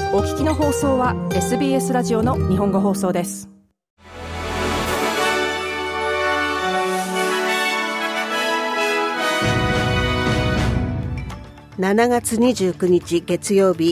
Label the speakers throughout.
Speaker 1: お聞きの放送は SBS ラジオの日本語放送です。
Speaker 2: 7月29日月曜日、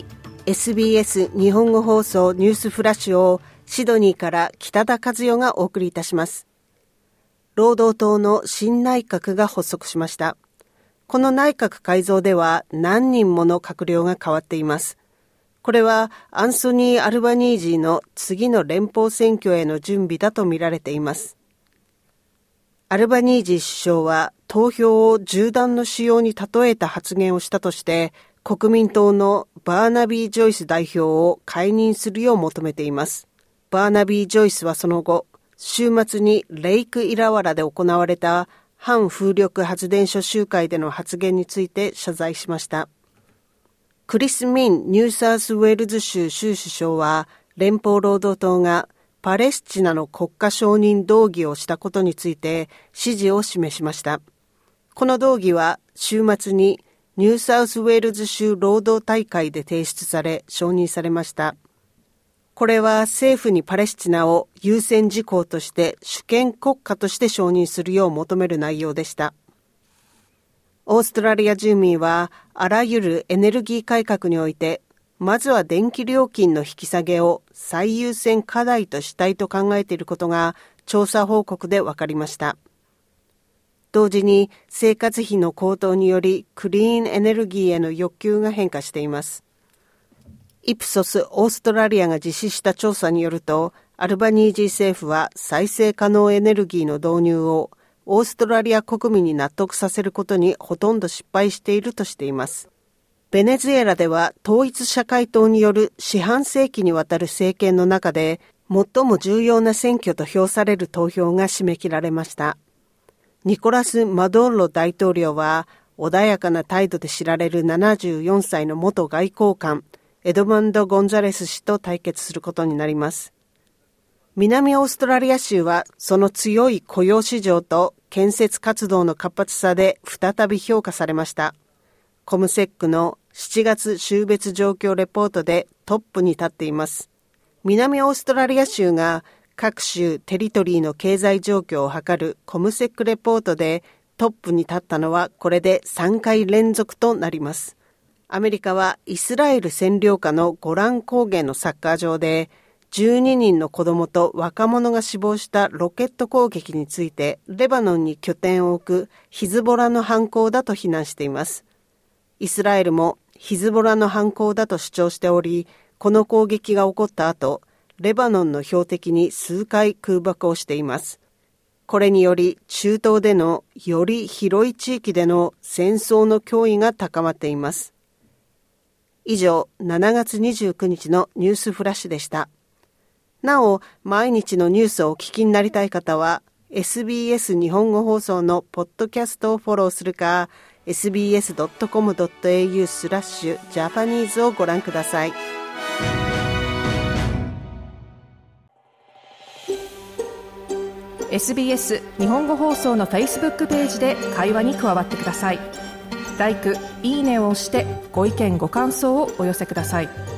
Speaker 2: SBS 日本語放送ニュースフラッシュをシドニーから北田和代がお送りいたします。労働党の新内閣が発足しました。この内閣改造では何人もの閣僚が変わっています。これはアンソニー・アルバニージーの次の連邦選挙への準備だと見られています。アルバニージー首相は投票を銃弾の使用に例えた発言をしたとして国民党のバーナビー・ジョイス代表を解任するよう求めています。バーナビー・ジョイスはその後、週末にレイク・イラワラで行われた反風力発電所集会での発言について謝罪しました。クリス・ミンニューサウスウェールズ州州首相は連邦労働党がパレスチナの国家承認動議をしたことについて支持を示しました。この動議は週末にニューサウスウェールズ州労働大会で提出され承認されました。これは政府にパレスチナを優先事項として主権国家として承認するよう求める内容でした。オーストラリア住民はあらゆるエネルギー改革において、まずは電気料金の引き下げを最優先課題としたいと考えていることが調査報告で分かりました。同時に生活費の高騰によりクリーンエネルギーへの欲求が変化しています。イプソスオーストラリアが実施した調査によると、アルバニージー政府は再生可能エネルギーの導入をオーストラリア国民に納得させることにほとんど失敗しているとしています。ベネズエラでは統一社会党による四半世紀にわたる政権の中で最も重要な選挙と評される投票が締め切られました。ニコラス・マドーロ大統領は穏やかな態度で知られる74歳の元外交官エドマンド・ゴンザレス氏と対決することになります。南オーストラリア州はその強い雇用市場と建設活動の活発さで再び評価されました。コムセックの7月州別状況レポートでトップに立っています。南オーストラリア州が各州テリトリーの経済状況を測るコムセックレポートでトップに立ったのはこれで3回連続となります。アメリカはイスラエル占領下のゴラン高原のサッカー場で12人の子供と若者が死亡したロケット攻撃についてレバノンに拠点を置くヒズボラの犯行だと非難しています。イスラエルもヒズボラの犯行だと主張しており、この攻撃が起こった後、レバノンの標的に数回空爆をしています。これにより中東でのより広い地域での戦争の脅威が高まっています。以上、7月29日のニュースフラッシュでした。なお、毎日のニュースをお聞きになりたい方は、SBS 日本語放送のポッドキャストをフォローするか、sbs.com.au/Japanese をご覧ください。
Speaker 1: SBS 日本語放送の Facebook ページで会話に加わってください。LIKE、いいねを押してご意見ご感想をお寄せください。